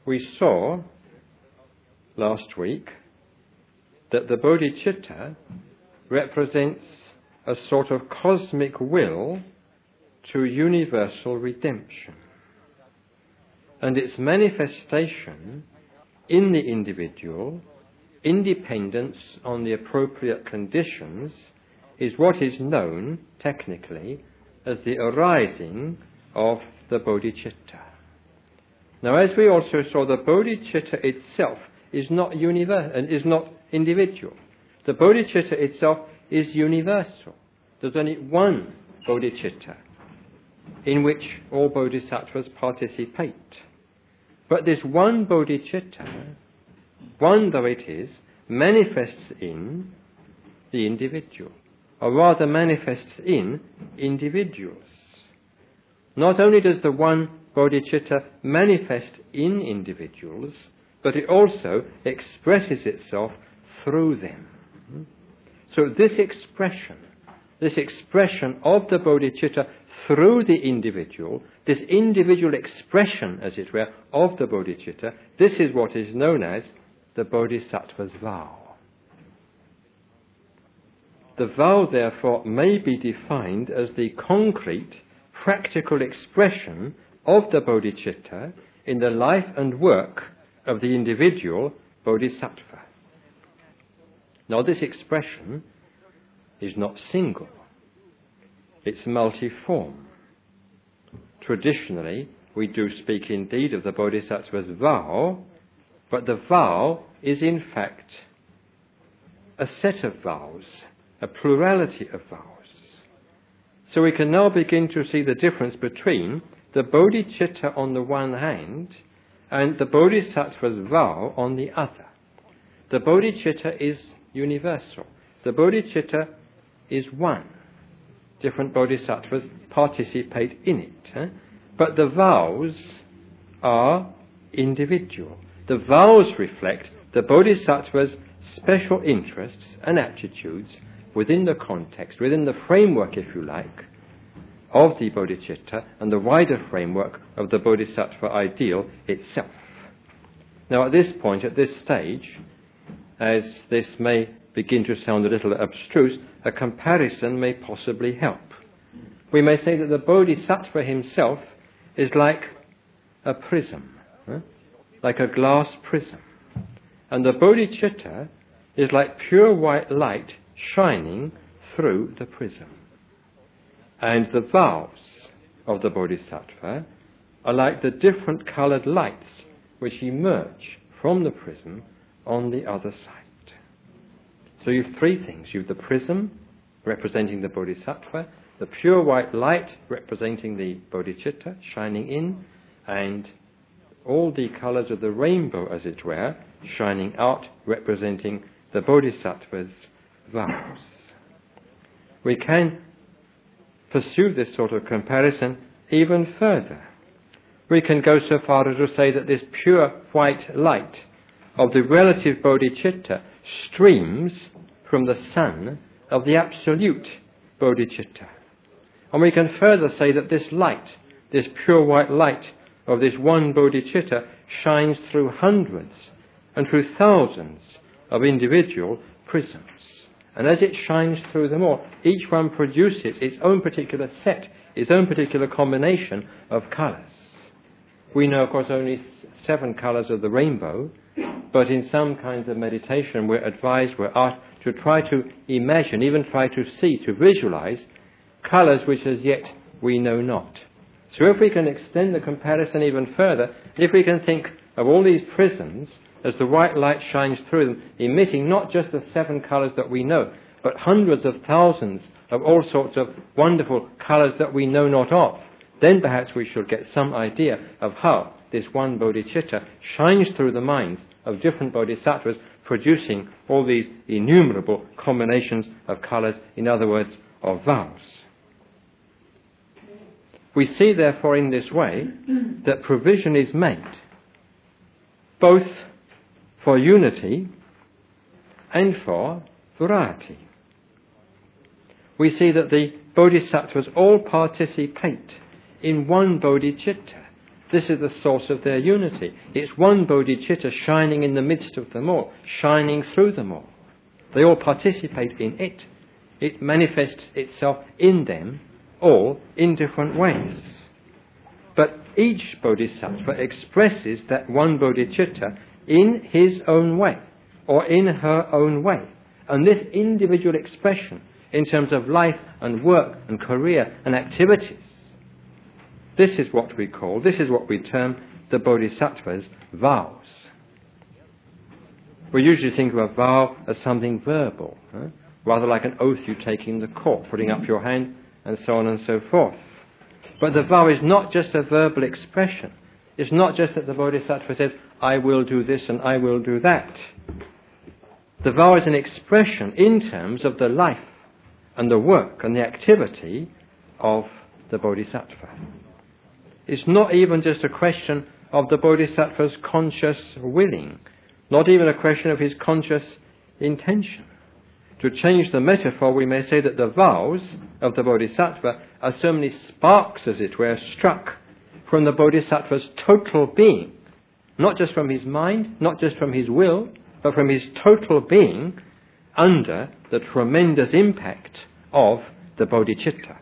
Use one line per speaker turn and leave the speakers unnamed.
we saw last week that the bodhicitta represents a sort of cosmic will to universal redemption. And its manifestation in the individual, in dependence on the appropriate conditions, is what is known technically as the arising of the bodhicitta. Now, as we also saw, the bodhicitta itself is not universal and is not individual. The bodhicitta itself is universal. There's only one bodhicitta in which all bodhisattvas participate. But this one bodhicitta, one though it is, manifests in the individual, or rather manifests in individuals. Not only does the one bodhicitta manifest in individuals, but it also expresses itself through them. So this expression of the bodhicitta through the individual, this individual expression, as it were, of the bodhicitta, this is what is known as the bodhisattva's vow. The vow, therefore, may be defined as the concrete, practical expression of the bodhicitta in the life and work of the individual bodhisattva. Now, this expression is not single. It's multiform. Traditionally, we do speak indeed of the bodhisattva's vow, but the vow is in fact a set of vows, a plurality of vows. So we can now begin to see the difference between the bodhicitta on the one hand and the bodhisattva's vow on the other. The bodhicitta is universal. The bodhicitta is one. Different bodhisattvas participate in it. But the vows are individual. The vows reflect the bodhisattva's special interests and attitudes within the context, within the framework, if you like, of the bodhicitta and the wider framework of the bodhisattva ideal itself. Now, at this point, at this stage, as this may begin to sound a little abstruse, a comparison may possibly help. We may say that the bodhisattva himself is like a prism, like a glass prism. And the bodhicitta is like pure white light shining through the prism. And the vows of the bodhisattva are like the different coloured lights which emerge from the prism on the other side. So you've three things. You've the prism representing the bodhisattva, the pure white light representing the bodhicitta shining in, and all the colours of the rainbow, as it were, shining out, representing the bodhisattva's vows. We can pursue this sort of comparison even further. We can go so far as to say that this pure white light of the relative bodhicitta streams from the sun of the absolute bodhicitta. And we can further say that this light, this pure white light of this one bodhicitta, shines through hundreds and through thousands of individual prisms. And as it shines through them all, each one produces its own particular set, its own particular combination of colours. We know, of course, only 7 colours of the rainbow, but in some kinds of meditation we're advised, we're asked to try to imagine, even try to see, to visualize colours which as yet we know not. So if we can extend the comparison even further, if we can think of all these prisms as the white light shines through them, emitting not just the 7 colours that we know, but hundreds of thousands of all sorts of wonderful colours that we know not of, then perhaps we should get some idea of how this one bodhicitta shines through the minds of different bodhisattvas, producing all these innumerable combinations of colours, in other words, of vows. We see, therefore, in this way that provision is made both for unity and for variety. We see that the bodhisattvas all participate in one bodhicitta, This is the source of their unity. It's one bodhicitta shining in the midst of them all, shining through them all. They all participate in it. It manifests itself in them all in different ways. But each bodhisattva expresses that one bodhicitta in his own way, or in her own way. And this individual expression, in terms of life and work and career and activities, this is what we term the bodhisattva's vows. We usually think of a vow as something verbal, rather like an oath you take in the court, putting up your hand and so on and so forth. But the vow is not just a verbal expression. It's not just that the bodhisattva says, I will do this and I will do that. The vow is an expression in terms of the life and the work and the activity of the bodhisattva. It's not even just a question of the bodhisattva's conscious willing, not even a question of his conscious intention. To change the metaphor, we may say that the vows of the bodhisattva are so many sparks, as it were, struck from the bodhisattva's total being, not just from his mind, not just from his will, but from his total being under the tremendous impact of the bodhicitta.